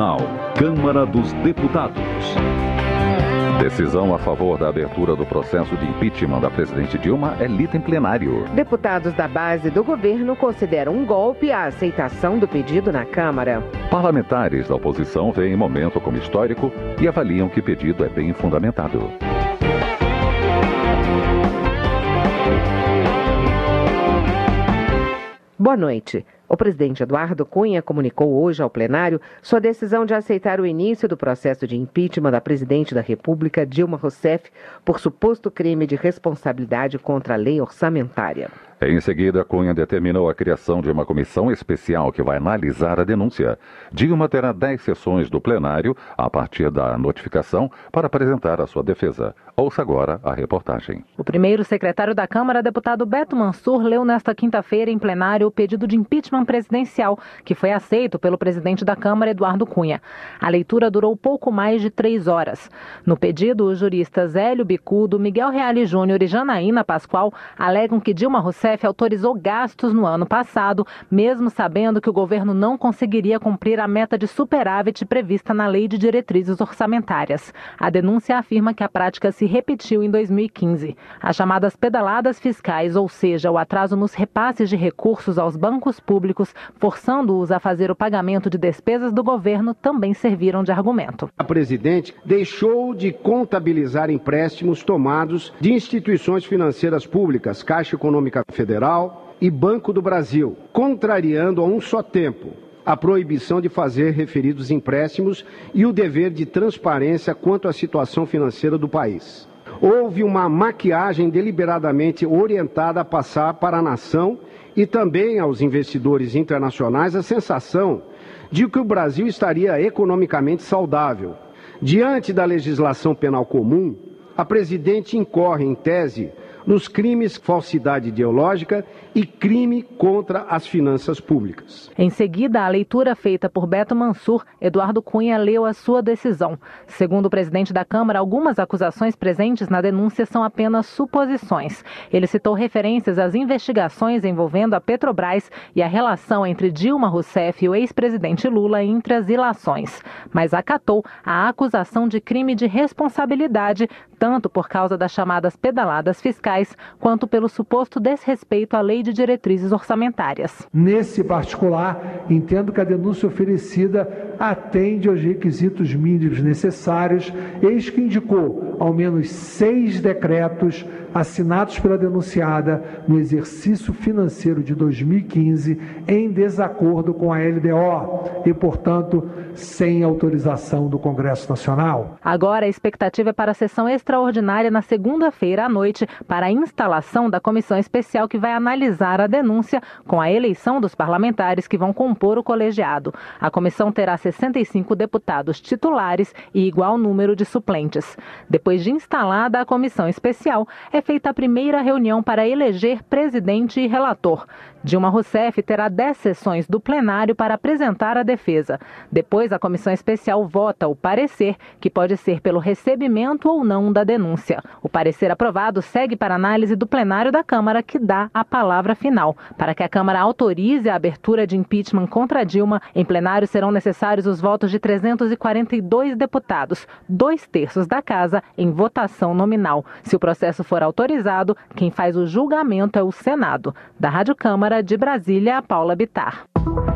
Nacional, Câmara dos Deputados. Decisão a favor da abertura do processo de impeachment da presidente Dilma é lida em plenário. Deputados da base do governo consideram um golpe a aceitação do pedido na Câmara. Parlamentares da oposição veem o momento como histórico e avaliam que o pedido é bem fundamentado. Boa noite. O presidente Eduardo Cunha comunicou hoje ao plenário sua decisão de aceitar o início do processo de impeachment da presidente da República, Dilma Rousseff, por suposto crime de responsabilidade contra a lei orçamentária. Em seguida, Cunha determinou a criação de uma comissão especial que vai analisar a denúncia. Dilma terá 10 sessões do plenário, a partir da notificação, para apresentar a sua defesa. Ouça agora a reportagem. O primeiro secretário da Câmara, deputado Beto Mansur, leu nesta quinta-feira em plenário o pedido de impeachment presidencial, que foi aceito pelo presidente da Câmara, Eduardo Cunha. A leitura durou pouco mais de 3 horas. No pedido, os juristas Hélio Bicudo, Miguel Reale Júnior e Janaína Pascoal alegam que Dilma Rousseff autorizou gastos no ano passado, mesmo sabendo que o governo não conseguiria cumprir a meta de superávit prevista na Lei de Diretrizes Orçamentárias. A denúncia afirma que a prática se repetiu em 2015. As chamadas pedaladas fiscais, ou seja, o atraso nos repasses de recursos aos bancos públicos, forçando-os a fazer o pagamento de despesas do governo, também serviram de argumento. A presidente deixou de contabilizar empréstimos tomados de instituições financeiras públicas, Caixa Econômica Federal e Banco do Brasil, contrariando a um só tempo a proibição de fazer referidos empréstimos e o dever de transparência quanto à situação financeira do país. Houve uma maquiagem deliberadamente orientada a passar para a nação e também aos investidores internacionais a sensação de que o Brasil estaria economicamente saudável. Diante da legislação penal comum, a presidente incorre, em tese, nos crimes falsidade ideológica e crime contra as finanças públicas. Em seguida, a leitura feita por Beto Mansur, Eduardo Cunha leu a sua decisão. Segundo o presidente da Câmara, algumas acusações presentes na denúncia são apenas suposições. Ele citou referências às investigações envolvendo a Petrobras e a relação entre Dilma Rousseff e o ex-presidente Lula entre as ilações, mas acatou a acusação de crime de responsabilidade, tanto por causa das chamadas pedaladas fiscais, quanto pelo suposto desrespeito à Lei de Diretrizes Orçamentárias. Nesse particular, entendo que a denúncia oferecida atende aos requisitos mínimos necessários, eis que indicou ao menos 6 decretos assinados pela denunciada no exercício financeiro de 2015 em desacordo com a LDO e, portanto, sem autorização do Congresso Nacional. Agora, a expectativa é para a sessão extraordinária na segunda-feira à noite para a instalação da comissão especial que vai analisar a denúncia com a eleição dos parlamentares que vão compor o colegiado. A comissão terá 65 deputados titulares e igual número de suplentes. Depois de instalada a comissão especial, é feita a primeira reunião para eleger presidente e relator. Dilma Rousseff terá 10 sessões do plenário para apresentar a defesa. Depois, a comissão especial vota o parecer, que pode ser pelo recebimento ou não da denúncia. O parecer aprovado segue para análise do plenário da Câmara, que dá a palavra final. Para que a Câmara autorize a abertura de impeachment contra Dilma, em plenário serão necessários os votos de 342 deputados, 2/3 da Casa, em votação nominal. Se o processo for autorizado, quem faz o julgamento é o Senado. Da Rádio Câmara de Brasília, Paula Bittar.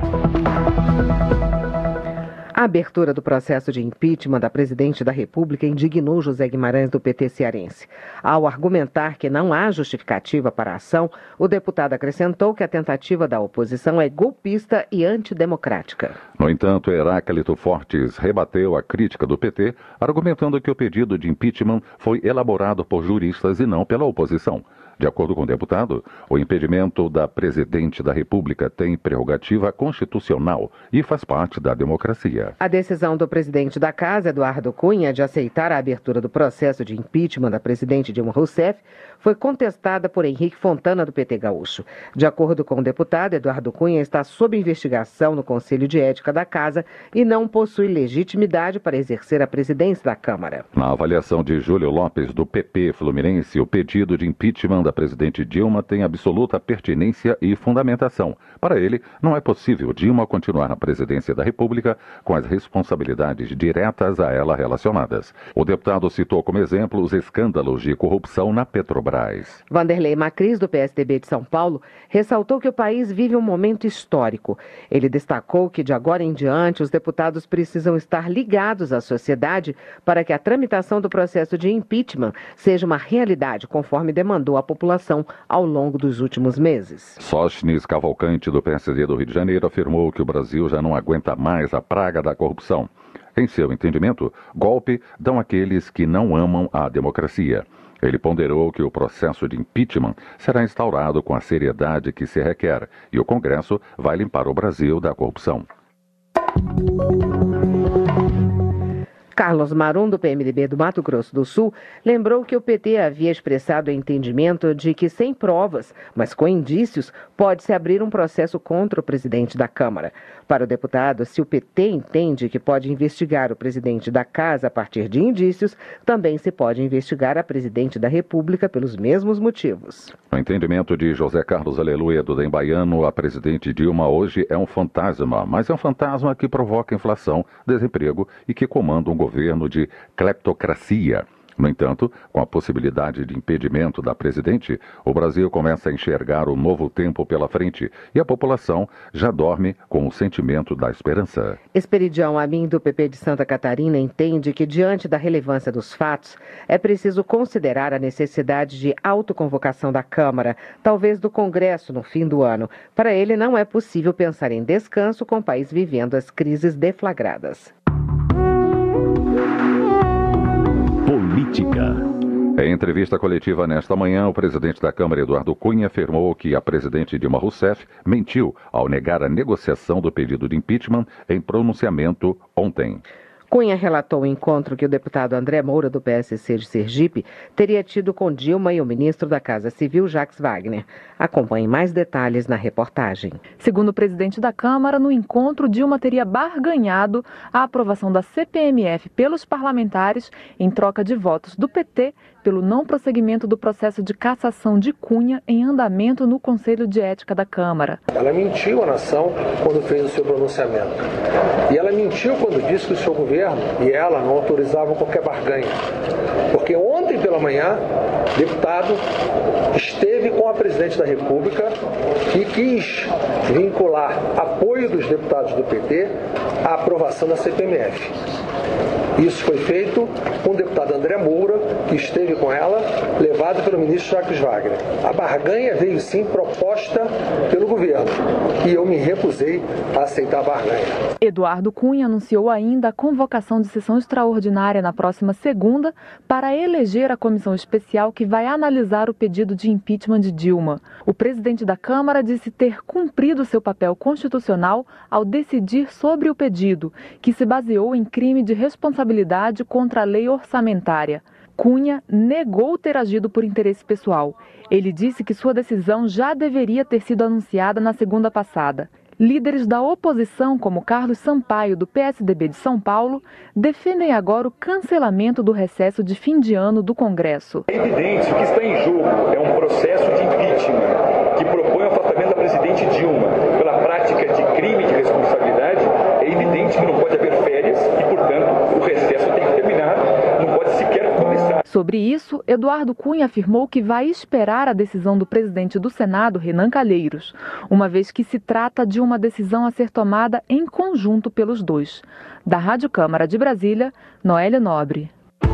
A abertura do processo de impeachment da presidente da República indignou José Guimarães, do PT cearense. Ao argumentar que não há justificativa para a ação, o deputado acrescentou que a tentativa da oposição é golpista e antidemocrática. No entanto, Heráclito Fortes rebateu a crítica do PT, argumentando que o pedido de impeachment foi elaborado por juristas e não pela oposição. De acordo com o deputado, o impedimento da presidente da República tem prerrogativa constitucional e faz parte da democracia. A decisão do presidente da Casa, Eduardo Cunha, de aceitar a abertura do processo de impeachment da presidente Dilma Rousseff foi contestada por Henrique Fontana, do PT gaúcho. De acordo com o deputado, Eduardo Cunha está sob investigação no Conselho de Ética da Casa e não possui legitimidade para exercer a presidência da Câmara. Na avaliação de Júlio Lopes, do PP Fluminense, o pedido de impeachment da presidente Dilma tem absoluta pertinência e fundamentação. Para ele, não é possível Dilma continuar na presidência da República com as responsabilidades diretas a ela relacionadas. O deputado citou como exemplo os escândalos de corrupção na Petrobras. Vanderlei Macris, do PSDB de São Paulo, ressaltou que o país vive um momento histórico. Ele destacou que, de agora em diante, os deputados precisam estar ligados à sociedade para que a tramitação do processo de impeachment seja uma realidade, conforme demandou a população ao longo dos últimos meses. Sóstenes Cavalcante, do PSD do Rio de Janeiro, afirmou que o Brasil já não aguenta mais a praga da corrupção. Em seu entendimento, golpe dão aqueles que não amam a democracia. Ele ponderou que o processo de impeachment será instaurado com a seriedade que se requer e o Congresso vai limpar o Brasil da corrupção. Carlos Marum, do PMDB do Mato Grosso do Sul, lembrou que o PT havia expressado o entendimento de que, sem provas, mas com indícios, pode-se abrir um processo contra o presidente da Câmara. Para o deputado, se o PT entende que pode investigar o presidente da Casa a partir de indícios, também se pode investigar a presidente da República pelos mesmos motivos. No entendimento de José Carlos Aleluia, do DEM baiano, a presidente Dilma hoje é um fantasma, mas é um fantasma que provoca inflação, desemprego e que comanda um governo de cleptocracia. No entanto, com a possibilidade de impedimento da presidente, o Brasil começa a enxergar um novo tempo pela frente e a população já dorme com o sentimento da esperança. Esperidião Amin, do PP de Santa Catarina, entende que, diante da relevância dos fatos, é preciso considerar a necessidade de autoconvocação da Câmara, talvez do Congresso no fim do ano. Para ele, não é possível pensar em descanso com o país vivendo as crises deflagradas. Política. Em entrevista coletiva nesta manhã, o presidente da Câmara, Eduardo Cunha, afirmou que a presidente Dilma Rousseff mentiu ao negar a negociação do pedido de impeachment em pronunciamento ontem. Cunha relatou o encontro que o deputado André Moura, do PSC de Sergipe, teria tido com Dilma e o ministro da Casa Civil, Jacques Wagner. Acompanhe mais detalhes na reportagem. Segundo o presidente da Câmara, no encontro, Dilma teria barganhado a aprovação da CPMF pelos parlamentares em troca de votos do PT pelo não prosseguimento do processo de cassação de Cunha em andamento no Conselho de Ética da Câmara. Ela mentiu à nação quando fez o seu pronunciamento. E ela mentiu quando disse que o seu governo e ela não autorizavam qualquer barganha. Porque ontem pela manhã, o deputado esteve com a presidente da República e quis vincular apoio dos deputados do PT à aprovação da CPMF. Isso foi feito com o deputado André Moura, que esteve com ela, levado pelo ministro Jacques Wagner. A barganha veio sim proposta pelo governo e eu me recusei a aceitar a barganha. Eduardo Cunha anunciou ainda a convocação de sessão extraordinária na próxima segunda para eleger a comissão especial que vai analisar o pedido de impeachment de Dilma. O presidente da Câmara disse ter cumprido seu papel constitucional ao decidir sobre o pedido, que se baseou em crime de responsabilidade contra a lei orçamentária. Cunha negou ter agido por interesse pessoal. Ele disse que sua decisão já deveria ter sido anunciada na segunda passada. Líderes da oposição, como Carlos Sampaio, do PSDB de São Paulo, defendem agora o cancelamento do recesso de fim de ano do Congresso. É evidente que o que está em jogo é um processo de impeachment que propõe o afastamento da presidente Dilma pela prática de crime de responsabilidade. É evidente que não pode haver férias e, portanto, o recesso tem que terminar, não pode sequer começar. Sobre isso, Eduardo Cunha afirmou que vai esperar a decisão do presidente do Senado, Renan Calheiros, uma vez que se trata de uma decisão a ser tomada em conjunto pelos dois. Da Rádio Câmara de Brasília, Noélia Nobre.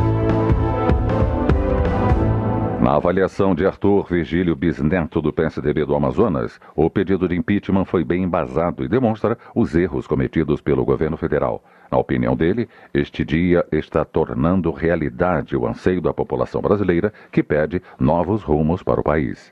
Na avaliação de Arthur Virgílio Bisneto, do PSDB do Amazonas, o pedido de impeachment foi bem embasado e demonstra os erros cometidos pelo governo federal. Na opinião dele, este dia está tornando realidade o anseio da população brasileira que pede novos rumos para o país.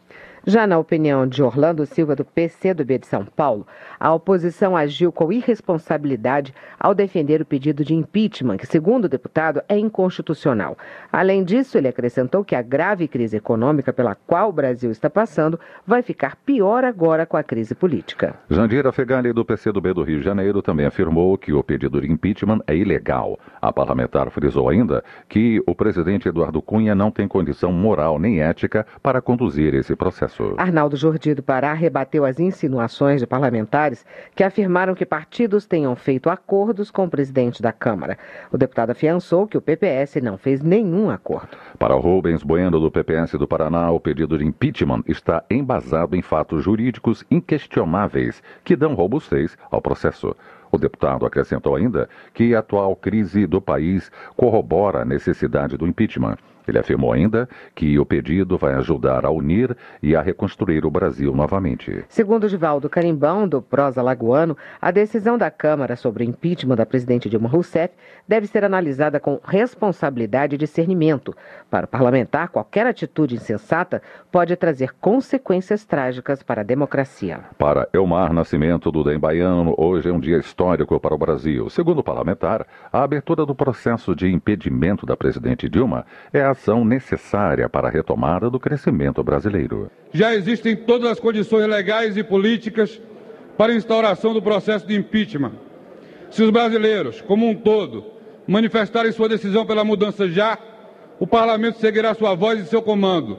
Já na opinião de Orlando Silva, do PCdoB de São Paulo, a oposição agiu com irresponsabilidade ao defender o pedido de impeachment, que, segundo o deputado, é inconstitucional. Além disso, ele acrescentou que a grave crise econômica pela qual o Brasil está passando vai ficar pior agora com a crise política. Jandira Fegali, do PCdoB do Rio de Janeiro, também afirmou que o pedido de impeachment é ilegal. A parlamentar frisou ainda que o presidente Eduardo Cunha não tem condição moral nem ética para conduzir esse processo. Arnaldo Jordi, do Pará, rebateu as insinuações de parlamentares que afirmaram que partidos tenham feito acordos com o presidente da Câmara. O deputado afiançou que o PPS não fez nenhum acordo. Para Rubens Bueno, do PPS do Paraná, o pedido de impeachment está embasado em fatos jurídicos inquestionáveis que dão robustez ao processo. O deputado acrescentou ainda que a atual crise do país corrobora a necessidade do impeachment. Ele afirmou ainda que o pedido vai ajudar a unir e a reconstruir o Brasil novamente. Segundo Givaldo Carimbão, do Prosa Lagoano, a decisão da Câmara sobre o impeachment da presidente Dilma Rousseff deve ser analisada com responsabilidade e discernimento. Para o parlamentar, qualquer atitude insensata pode trazer consequências trágicas para a democracia. Para Elmar Nascimento, do DEM Baiano, hoje é um dia histórico para o Brasil. Segundo o parlamentar, a abertura do processo de impedimento da presidente Dilma é a ação necessária para a retomada do crescimento brasileiro. Já existem todas as condições legais e políticas para a instauração do processo de impeachment. Se os brasileiros, como um todo, manifestarem sua decisão pela mudança já, o parlamento seguirá sua voz e seu comando.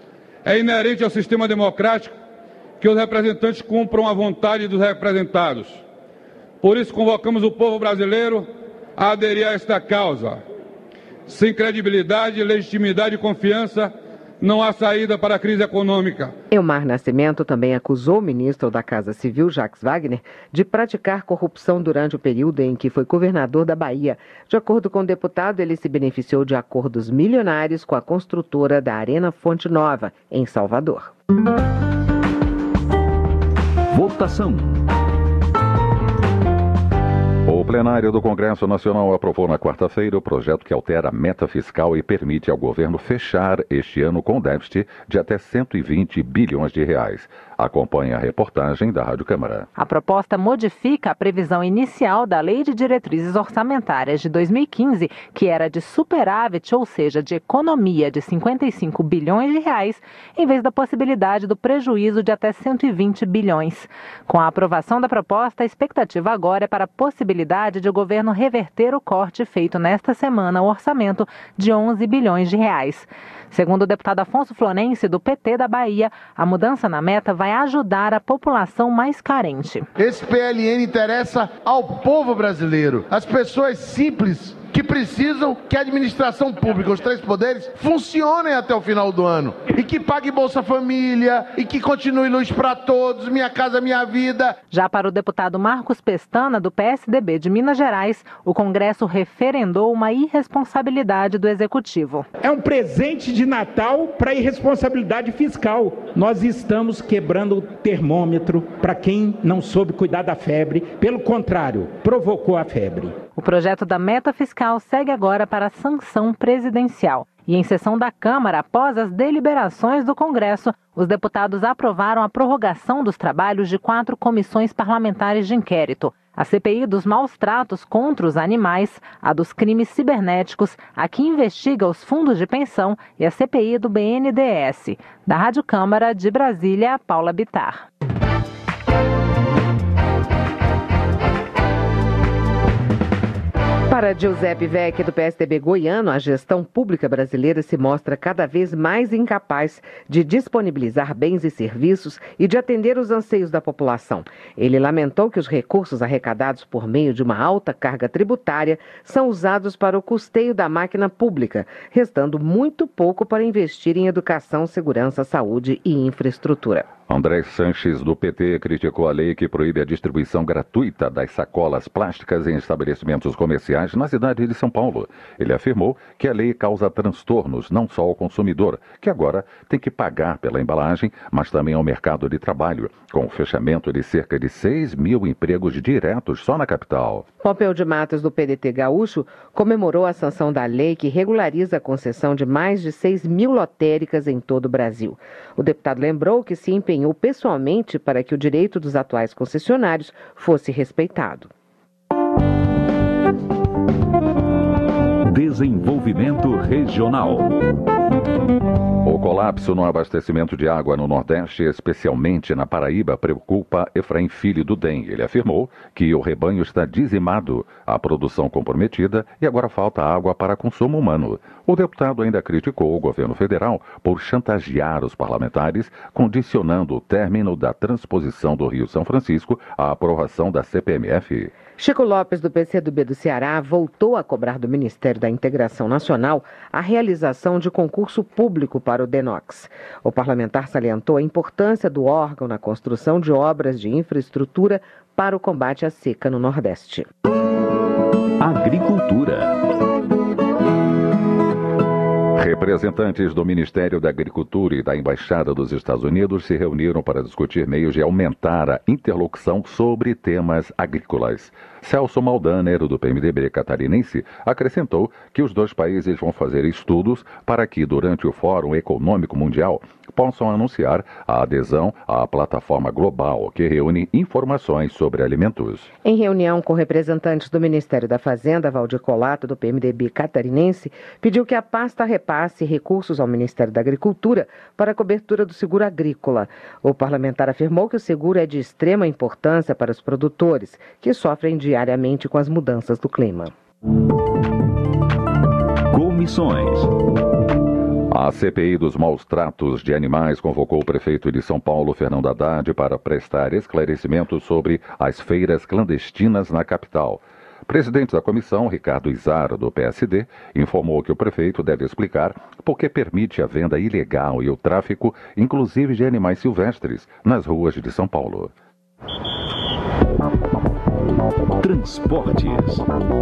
É inerente ao sistema democrático que os representantes cumpram a vontade dos representados. Por isso, convocamos o povo brasileiro a aderir a esta causa. Sem credibilidade, legitimidade e confiança, não há saída para a crise econômica. Elmar Nascimento também acusou o ministro da Casa Civil, Jacques Wagner, de praticar corrupção durante o período em que foi governador da Bahia. De acordo com o deputado, ele se beneficiou de acordos milionários com a construtora da Arena Fonte Nova, em Salvador. Votação. O plenário do Congresso Nacional aprovou na quarta-feira o projeto que altera a meta fiscal e permite ao governo fechar este ano com déficit de até 120 bilhões de reais. Acompanhe a reportagem da Rádio Câmara. A proposta modifica a previsão inicial da Lei de Diretrizes Orçamentárias de 2015, que era de superávit, ou seja, de economia de 55 bilhões de reais, em vez da possibilidade do prejuízo de até 120 bilhões. Com a aprovação da proposta, a expectativa agora é para a possibilidade de o governo reverter o corte feito nesta semana ao orçamento de 11 bilhões de reais. Segundo o deputado Afonso Flonense, do PT da Bahia, a mudança na meta vai ajudar a população mais carente. Esse PLN interessa ao povo brasileiro, às pessoas simples que precisam que a administração pública, os três poderes, funcionem até o final do ano. E que pague Bolsa Família, e que continue luz para todos, Minha Casa Minha Vida. Já para o deputado Marcos Pestana, do PSDB de Minas Gerais, o Congresso referendou uma irresponsabilidade do Executivo. É um presente de Natal para a irresponsabilidade fiscal. Nós estamos quebrando o termômetro para quem não soube cuidar da febre. Pelo contrário, provocou a febre. O projeto da meta fiscal segue agora para a sanção presidencial. E em sessão da Câmara, após as deliberações do Congresso, os deputados aprovaram a prorrogação dos trabalhos de 4 comissões parlamentares de inquérito. A CPI dos maus tratos contra os animais, a dos crimes cibernéticos, a que investiga os fundos de pensão e a CPI do BNDES. Da Rádio Câmara de Brasília, Paula Bittar. Para Giuseppe Vecchi, do PSDB goiano, a gestão pública brasileira se mostra cada vez mais incapaz de disponibilizar bens e serviços e de atender os anseios da população. Ele lamentou que os recursos arrecadados por meio de uma alta carga tributária são usados para o custeio da máquina pública, restando muito pouco para investir em educação, segurança, saúde e infraestrutura. André Sanches, do PT, criticou a lei que proíbe a distribuição gratuita das sacolas plásticas em estabelecimentos comerciais na cidade de São Paulo. Ele afirmou que a lei causa transtornos não só ao consumidor, que agora tem que pagar pela embalagem, mas também ao mercado de trabalho, com o fechamento de cerca de 6 mil empregos diretos só na capital. Pompeu de Matos, do PDT gaúcho, comemorou a sanção da lei que regulariza a concessão de mais de 6 mil lotéricas em todo o Brasil. O deputado lembrou que se empenhou pessoalmente para que o direito dos atuais concessionários fosse respeitado. Desenvolvimento regional. O colapso no abastecimento de água no Nordeste, especialmente na Paraíba, preocupa Efraim Filho do DEM. Ele afirmou que o rebanho está dizimado, a produção comprometida e agora falta água para consumo humano. O deputado ainda criticou o governo federal por chantagear os parlamentares, condicionando o término da transposição do Rio São Francisco à aprovação da CPMF. Chico Lopes, do PCdoB do Ceará, voltou a cobrar do Ministério da Integração Nacional a realização de concurso público para o DENOX. O parlamentar salientou a importância do órgão na construção de obras de infraestrutura para o combate à seca no Nordeste. Agricultura. Representantes do Ministério da Agricultura e da Embaixada dos Estados Unidos se reuniram para discutir meios de aumentar a interlocução sobre temas agrícolas. Celso Maldaner, do PMDB catarinense, acrescentou que os dois países vão fazer estudos para que, durante o Fórum Econômico Mundial, possam anunciar a adesão à plataforma global que reúne informações sobre alimentos. Em reunião com representantes do Ministério da Fazenda, Valdir Colato, do PMDB catarinense, pediu que a pasta repasse recursos ao Ministério da Agricultura para a cobertura do seguro agrícola. O parlamentar afirmou que o seguro é de extrema importância para os produtores, que sofrem diariamente com as mudanças do clima. Comissões. A CPI dos maus tratos de animais convocou o prefeito de São Paulo, Fernando Haddad, para prestar esclarecimentos sobre as feiras clandestinas na capital. Presidente da comissão, Ricardo Izar, do PSD, informou que o prefeito deve explicar por que permite a venda ilegal e o tráfico, inclusive de animais silvestres, nas ruas de São Paulo. Transportes.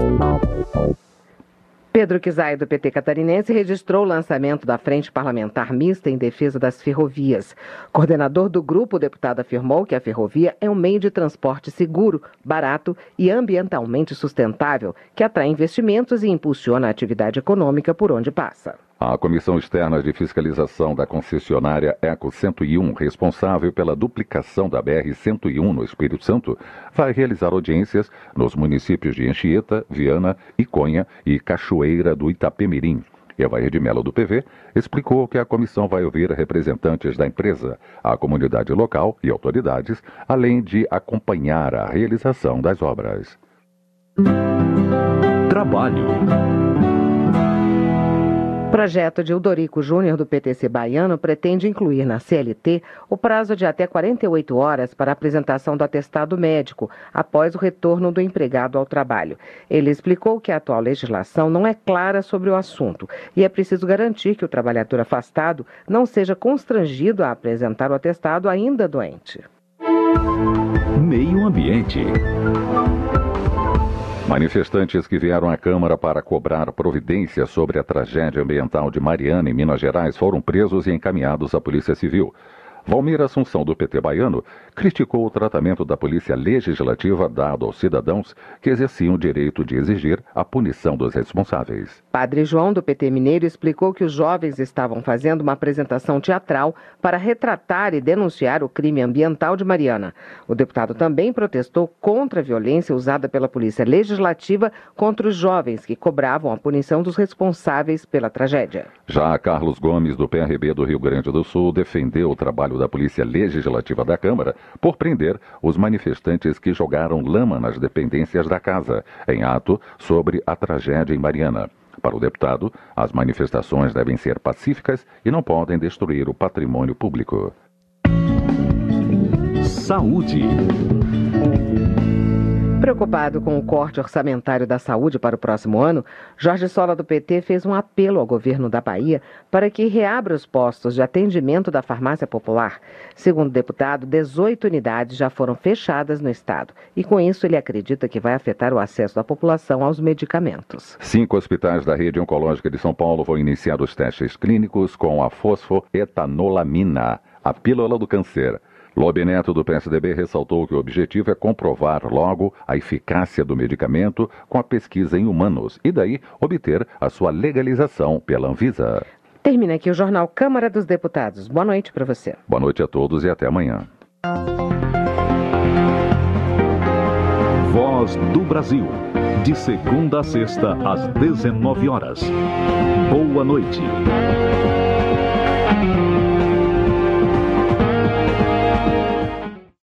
Pedro Kizai, do PT catarinense, registrou o lançamento da Frente Parlamentar Mista em defesa das ferrovias. Coordenador do grupo, o deputado afirmou que a ferrovia é um meio de transporte seguro, barato e ambientalmente sustentável, que atrai investimentos e impulsiona a atividade econômica por onde passa. A Comissão Externa de Fiscalização da concessionária Eco 101, responsável pela duplicação da BR-101 no Espírito Santo, vai realizar audiências nos municípios de Anchieta, Viana, Iconha e Cachoeira do Itapemirim. Evair de Mello, do PV, explicou que a comissão vai ouvir representantes da empresa, a comunidade local e autoridades, além de acompanhar a realização das obras. Trabalho. O projeto de Eudorico Júnior, do PTC baiano, pretende incluir na CLT o prazo de até 48 horas para a apresentação do atestado médico, após o retorno do empregado ao trabalho. Ele explicou que a atual legislação não é clara sobre o assunto e é preciso garantir que o trabalhador afastado não seja constrangido a apresentar o atestado ainda doente. Meio Ambiente. Manifestantes que vieram à Câmara para cobrar providências sobre a tragédia ambiental de Mariana, em Minas Gerais, foram presos e encaminhados à Polícia Civil. Valmir Assunção, do PT baiano, criticou o tratamento da Polícia Legislativa dado aos cidadãos que exerciam o direito de exigir a punição dos responsáveis. Padre João, do PT mineiro, explicou que os jovens estavam fazendo uma apresentação teatral para retratar e denunciar o crime ambiental de Mariana. O deputado também protestou contra a violência usada pela Polícia Legislativa contra os jovens que cobravam a punição dos responsáveis pela tragédia. Já Carlos Gomes, do PRB do Rio Grande do Sul, defendeu o trabalho da Polícia Legislativa da Câmara por prender os manifestantes que jogaram lama nas dependências da casa, em ato sobre a tragédia em Mariana. Para o deputado, as manifestações devem ser pacíficas e não podem destruir o patrimônio público. Saúde. preocupado com o corte orçamentário da saúde para o próximo ano, Jorge Sola, do PT, fez um apelo ao governo da Bahia para que reabra os postos de atendimento da farmácia popular. Segundo o deputado, 18 unidades já foram fechadas no estado e, com isso, ele acredita que vai afetar o acesso da população aos medicamentos. 5 hospitais da rede oncológica de São Paulo vão iniciar os testes clínicos com a fosfoetanolamina, a pílula do câncer. Lobe Neto, do PSDB, ressaltou que o objetivo é comprovar logo a eficácia do medicamento com a pesquisa em humanos e daí obter a sua legalização pela Anvisa. Termina aqui o Jornal Câmara dos Deputados. Boa noite para você. Boa noite a todos e até amanhã. Voz do Brasil. De segunda a sexta, às 19 horas. Boa noite.